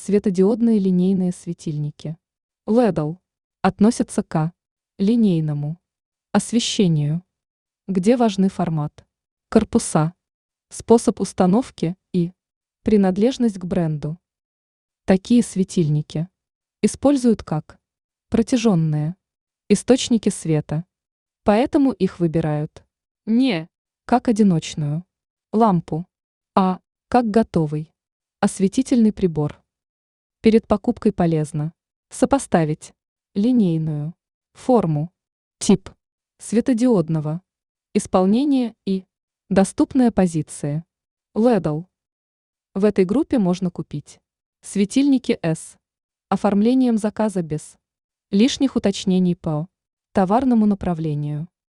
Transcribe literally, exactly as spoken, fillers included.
Светодиодные линейные светильники. лэдл относятся к линейному освещению, где важны формат, корпуса, способ установки и принадлежность к бренду. Такие светильники используют как протяженные источники света, поэтому их выбирают не как одиночную лампу, а как готовый осветительный прибор. Перед покупкой полезно сопоставить линейную форму, тип светодиодного исполнения и доступные позиции. лэдл. В этой группе можно купить светильники S оформлением заказа без лишних уточнений по товарному направлению.